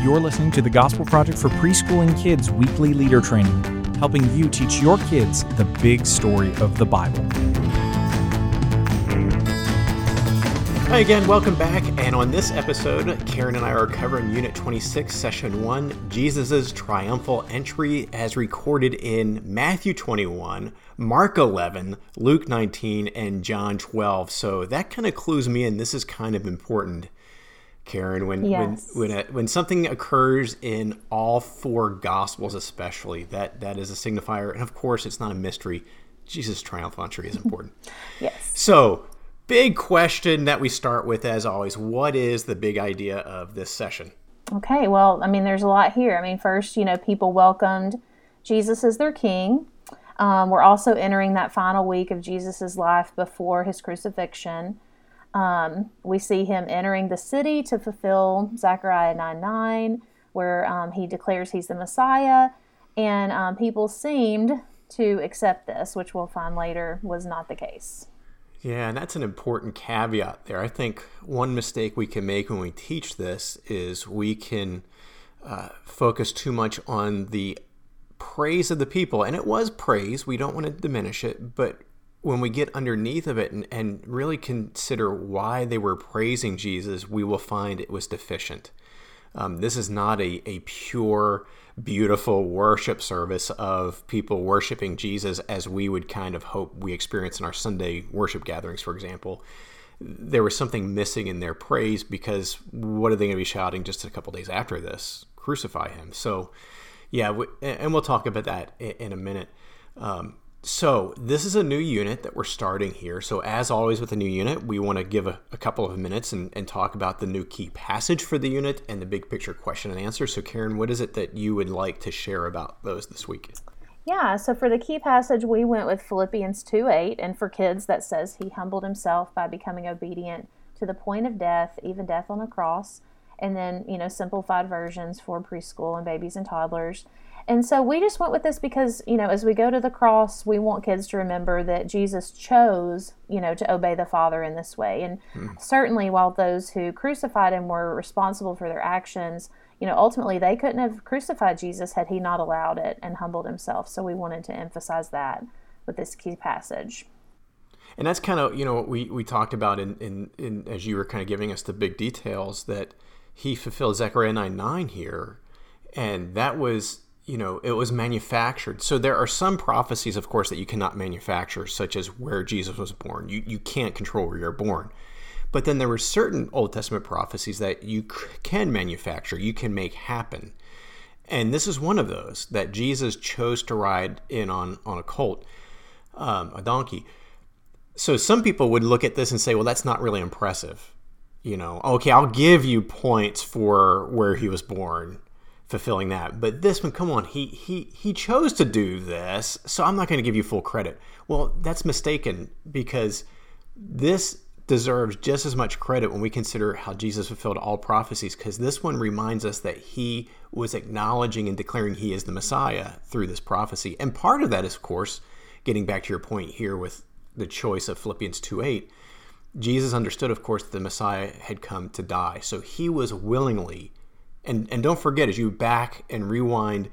You're listening to the Gospel Project for Preschool and Kids weekly leader training, helping you teach your kids the big story of the Bible. Hi again, welcome back. And on this episode, Karen and I are covering Unit 26, Session 1, Jesus' triumphal entry as recorded in Matthew 21, Mark 11, Luke 19, and John 12. So that kind of clues me in. This is kind of important, Karen, when something occurs in all four Gospels especially, that is a signifier. And of course, it's not a mystery. Jesus' triumphal entry is important. Yes. So, big question that we start with, as always, what is the big idea of this session? Okay, well, there's a lot here. First, people welcomed Jesus as their king. We're also entering that final week of Jesus' life before his crucifixion. We see him entering the city to fulfill Zechariah 9:9, where he declares he's the Messiah, and people seemed to accept this, which we'll find later was not the case. Yeah, and that's an important caveat there. I think one mistake we can make when we teach this is we can focus too much on the praise of the people. And it was praise. We don't want to diminish it. But when we get underneath of it and really consider why they were praising Jesus, we will find it was deficient. This is not a pure, beautiful worship service of people worshiping Jesus as we would kind of hope we experience in our Sunday worship gatherings, for example. There was something missing in their praise because what are they going to be shouting just a couple days after this? Crucify him. So, yeah, and we'll talk about that in a minute. So this is a new unit that we're starting here. So as always with a new unit, we want to give a couple of minutes and talk about the new key passage for the unit and the big picture question and answer. So Karen, what is it that you would like to share about those this week? Yeah, so for the key passage, we went with Philippians 2:8, and for kids that says he humbled himself by becoming obedient to the point of death, even death on a cross, and then, simplified versions for preschool and babies and toddlers. And so we just went with this because, as we go to the cross, we want kids to remember that Jesus chose, to obey the Father in this way. And certainly while those who crucified him were responsible for their actions, ultimately they couldn't have crucified Jesus had he not allowed it and humbled himself. So we wanted to emphasize that with this key passage. And that's kind of, what we talked about in as you were kind of giving us the big details, that he fulfilled Zechariah 9:9 here. And that was, it was manufactured. So there are some prophecies, of course, that you cannot manufacture, such as where Jesus was born. You can't control where you're born. But then there were certain Old Testament prophecies that you can manufacture, you can make happen. And this is one of those, that Jesus chose to ride in on a colt, a donkey. So some people would look at this and say, well, that's not really impressive. Okay, I'll give you points for where he was born, fulfilling that. But this one, come on, he chose to do this, so I'm not going to give you full credit. Well, that's mistaken, because this deserves just as much credit when we consider how Jesus fulfilled all prophecies, because this one reminds us that he was acknowledging and declaring he is the Messiah through this prophecy. And part of that is, of course, getting back to your point here with the choice of Philippians 2:8, Jesus understood, of course, that the Messiah had come to die. So he was willingly, and don't forget, as you back and rewind,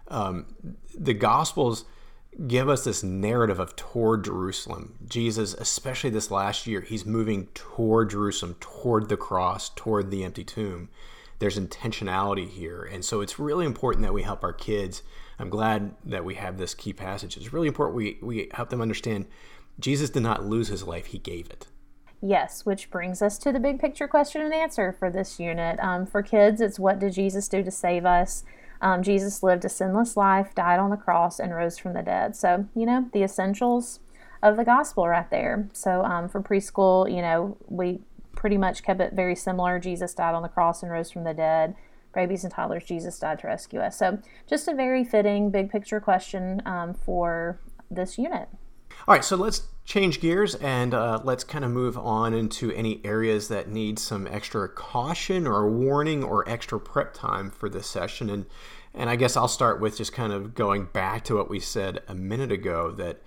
the Gospels give us this narrative of toward Jerusalem. Jesus, especially this last year, he's moving toward Jerusalem, toward the cross, toward the empty tomb. There's intentionality here. And so it's really important that we help our kids. I'm glad that we have this key passage. It's really important we help them understand Jesus did not lose his life, he gave it. Yes, which brings us to the big picture question and answer for this unit. For kids, it's what did Jesus do to save us? Jesus lived a sinless life, died on the cross, and rose from the dead. So, the essentials of the gospel right there. So for preschool, we pretty much kept it very similar. Jesus died on the cross and rose from the dead. Babies and toddlers, Jesus died to rescue us. So just a very fitting big picture question for this unit. All right, so let's change gears and let's kind of move on into any areas that need some extra caution or warning or extra prep time for this session. And I guess I'll start with just kind of going back to what we said a minute ago, that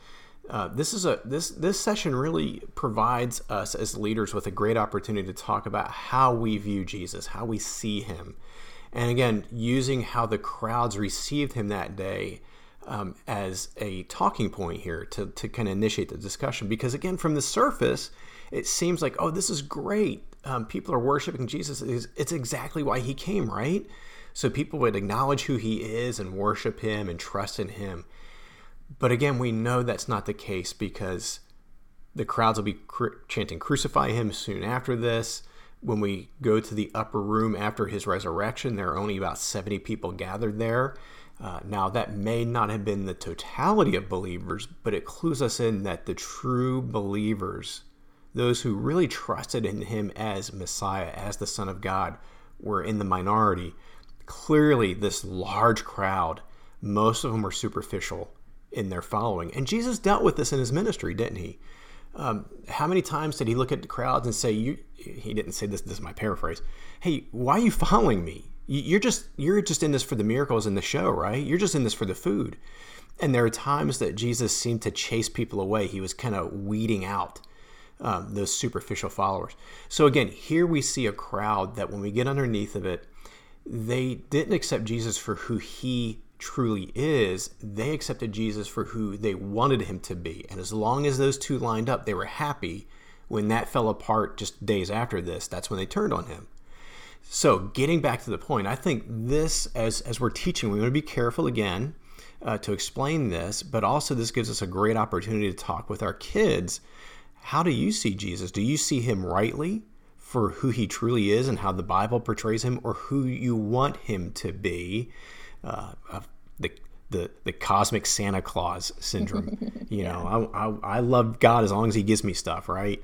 this session really provides us as leaders with a great opportunity to talk about how we view Jesus, how we see him. And again, using how the crowds received him that day as a talking point here to kind of initiate the discussion. Because again, from the surface, it seems like, oh, this is great. People are worshiping Jesus. It's exactly why he came, right? So people would acknowledge who he is and worship him and trust in him. But again, we know that's not the case because the crowds will be chanting, "Crucify him" soon after this. When we go to the upper room after his resurrection, there are only about 70 people gathered there. Now, that may not have been the totality of believers, but it clues us in that the true believers, those who really trusted in him as Messiah, as the Son of God, were in the minority. Clearly, this large crowd, most of them were superficial in their following. And Jesus dealt with this in his ministry, didn't he? How many times did he look at the crowds and say, he didn't say this is my paraphrase, "Hey, why are you following me? You're just in this for the miracles and the show, right? You're just in this for the food." And there are times that Jesus seemed to chase people away. He was kind of weeding out those superficial followers. So again, here we see a crowd that when we get underneath of it, they didn't accept Jesus for who he truly is. They accepted Jesus for who they wanted him to be. And as long as those two lined up, they were happy. When that fell apart just days after this, that's when they turned on him. So getting back to the point, I think this, as we're teaching, we want to be careful again to explain this, but also this gives us a great opportunity to talk with our kids. How do you see Jesus? Do you see him rightly for who he truly is and how the Bible portrays him, or who you want him to be? The cosmic Santa Claus syndrome. I love God as long as he gives me stuff, right?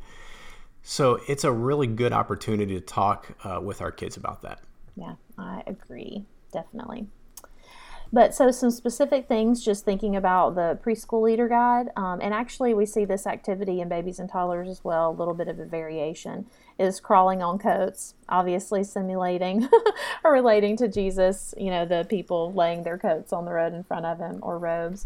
So it's a really good opportunity to talk with our kids about that. Yeah, I agree, definitely. But so some specific things, just thinking about the preschool leader guide, and actually we see this activity in babies and toddlers as well, a little bit of a variation, is crawling on coats, obviously simulating or relating to Jesus, the people laying their coats on the road in front of him, or robes.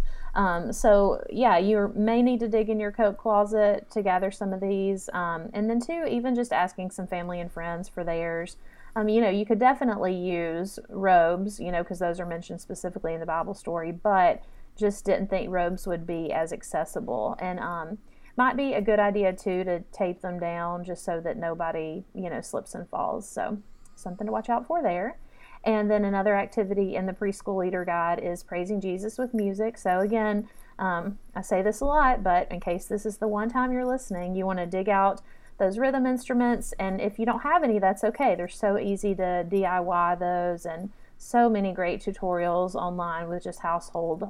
So yeah, you may need to dig in your coat closet to gather some of these. And then too, even just asking some family and friends for theirs. You could definitely use robes, because those are mentioned specifically in the Bible story, but just didn't think robes would be as accessible. And might be a good idea too to tape them down just so that nobody, slips and falls. So something to watch out for there. And then another activity in the preschool leader guide is praising Jesus with music. So again, I say this a lot, but in case this is the one time you're listening, you want to dig out those rhythm instruments, and if you don't have any, that's okay. They're so easy to DIY those, and so many great tutorials online with just household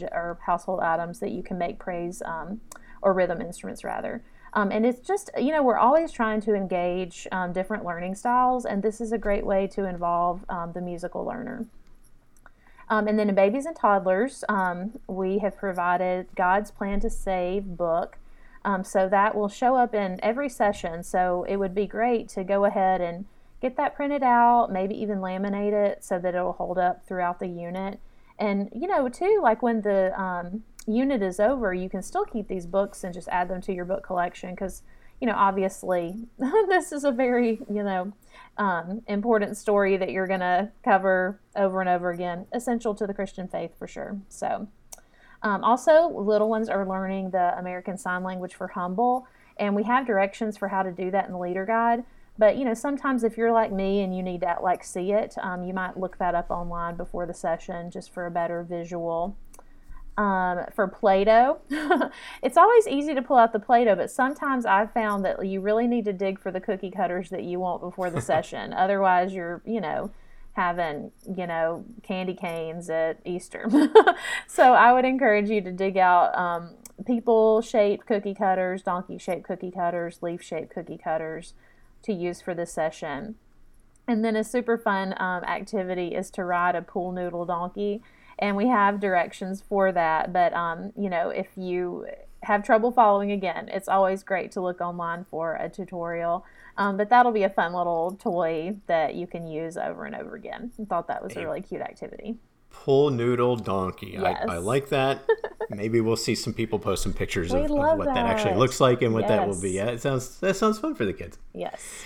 items that you can make praise or rhythm instruments rather. And it's just, we're always trying to engage different learning styles, and this is a great way to involve the musical learner. And then in babies and toddlers, we have provided God's Plan to Save book. So that will show up in every session. So it would be great to go ahead and get that printed out, maybe even laminate it so that it'll hold up throughout the unit. And, too, like when the unit is over, you can still keep these books and just add them to your book collection because, obviously this is a very, important story that you're going to cover over and over again, essential to the Christian faith for sure. So also, little ones are learning the American Sign Language for Humble, and we have directions for how to do that in the leader guide. But, sometimes if you're like me and you need to, see it, you might look that up online before the session just for a better visual. For Play-Doh, it's always easy to pull out the Play-Doh, but sometimes I've found that you really need to dig for the cookie cutters that you want before the session. Otherwise, you're, having, candy canes at Easter. So I would encourage you to dig out people-shaped cookie cutters, donkey-shaped cookie cutters, leaf-shaped cookie cutters to use for this session. And then a super fun activity is to ride a pool noodle donkey. And we have directions for that. But, if you have trouble following, again, it's always great to look online for a tutorial. But that'll be a fun little toy that you can use over and over again. I thought that was a really cute activity. Pool noodle donkey. Yes. I like that. Maybe we'll see some people post some pictures of what that actually looks like and what that will be. Yeah, that sounds fun for the kids. Yes.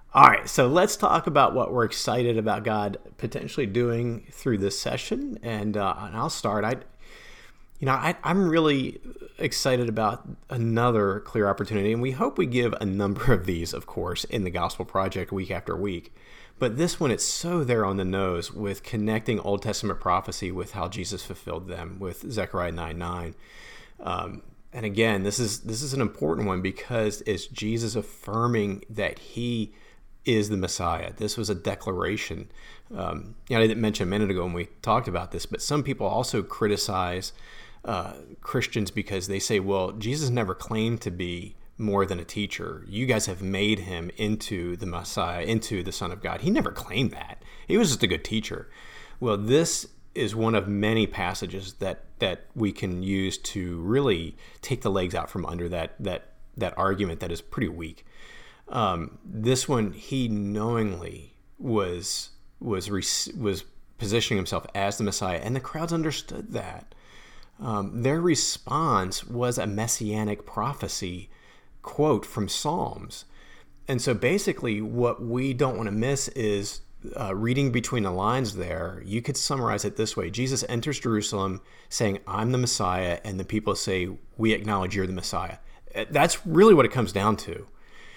All right, so let's talk about what we're excited about God potentially doing through this session, and I'll start. I'm really excited about another clear opportunity, and we hope we give a number of these, of course, in the Gospel Project week after week. But this one, it's so there on the nose with connecting Old Testament prophecy with how Jesus fulfilled them with Zechariah 9:9. And again, this is an important one because it's Jesus affirming that he is the Messiah. This was a declaration. I didn't mention a minute ago when we talked about this, but some people also criticize Christians because they say, well, Jesus never claimed to be more than a teacher. You guys have made him into the Messiah, into the Son of God. He never claimed that. He was just a good teacher. Well, this is one of many passages that we can use to really take the legs out from under that argument that is pretty weak. This one, he knowingly was positioning himself as the Messiah, and the crowds understood that. Their response was a messianic prophecy quote from Psalms. And so basically what we don't want to miss is reading between the lines there. You could summarize it this way. Jesus enters Jerusalem saying, I'm the Messiah, and the people say, we acknowledge you're the Messiah. That's really what it comes down to.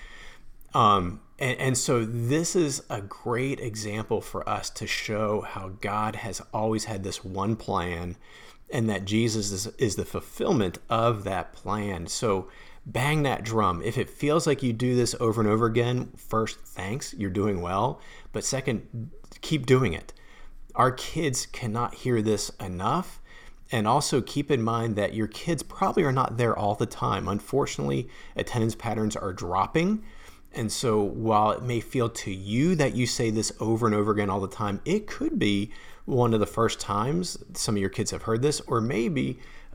And so this is a great example for us to show how God has always had this one plan, and that Jesus is the fulfillment of that plan. So bang that drum. If it feels like you do this over and over again, first, thanks, you're doing well. But second, keep doing it. Our kids cannot hear this enough. And also keep in mind that your kids probably are not there all the time. Unfortunately, attendance patterns are dropping. And so while it may feel to you that you say this over and over again all the time, it could be one of the first times some of your kids have heard this, or maybe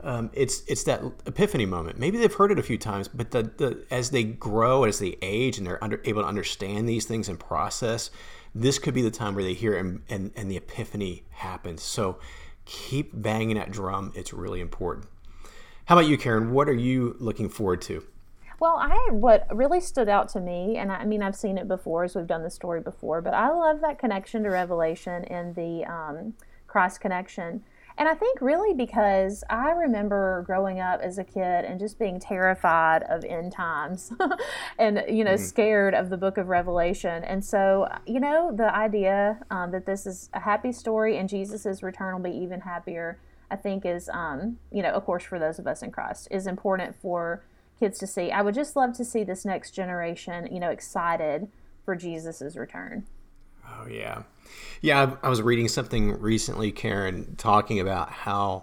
it's that epiphany moment. Maybe they've heard it a few times, but as they grow, as they age, and they're able to understand these things and process, this could be the time where they hear it and the epiphany happens. So keep banging that drum. It's really important. How about you, Karen? What are you looking forward to? Well, what really stood out to me, and I mean, I've seen it before as we've done the story before, but I love that connection to Revelation and the Christ connection. And I think really because I remember growing up as a kid and just being terrified of end times and, scared of the book of Revelation. And so, the idea that this is a happy story and Jesus's return will be even happier, I think is, of course, for those of us in Christ, is important for kids to see. I would just love to see this next generation, excited for Jesus's return. Oh, yeah. Yeah, I was reading something recently, Karen, talking about how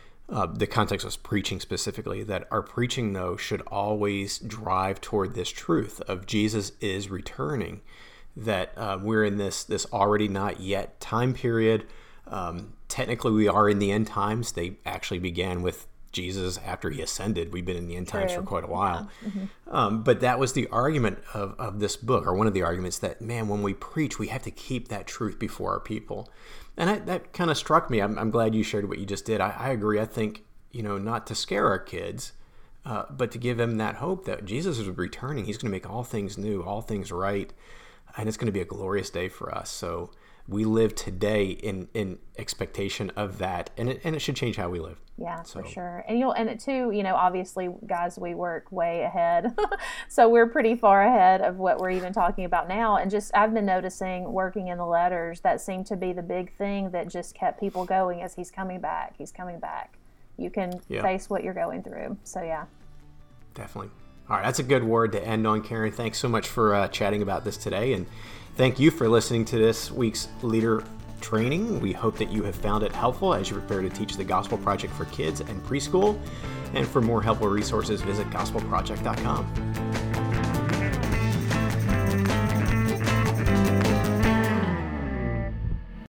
the context was preaching specifically, that our preaching, though, should always drive toward this truth of Jesus is returning, that we're in this already not yet time period. Technically, we are in the end times. They actually began with Jesus after he ascended. We've been in the end times for quite a while. Yeah. Mm-hmm. But that was the argument of this book, or one of the arguments, that, man, when we preach, we have to keep that truth before our people. And that kind of struck me. I'm glad you shared what you just did. I agree. I think, not to scare our kids, but to give them that hope that Jesus is returning. He's going to make all things new, all things right. And it's going to be a glorious day for us. So we live today in expectation of that, and it should change how we live. Yeah, for sure. And it too, obviously, guys, we work way ahead, so we're pretty far ahead of what we're even talking about now. And just I've been noticing working in the letters, that seemed to be the big thing that just kept people going as he's coming back. He's coming back. You can face what you're going through. So yeah, definitely. All right, that's a good word to end on, Karen. Thanks so much for chatting about this today, and thank you for listening to this week's Leader Training. We hope that you have found it helpful as you prepare to teach the Gospel Project for kids and preschool. And for more helpful resources, visit gospelproject.com.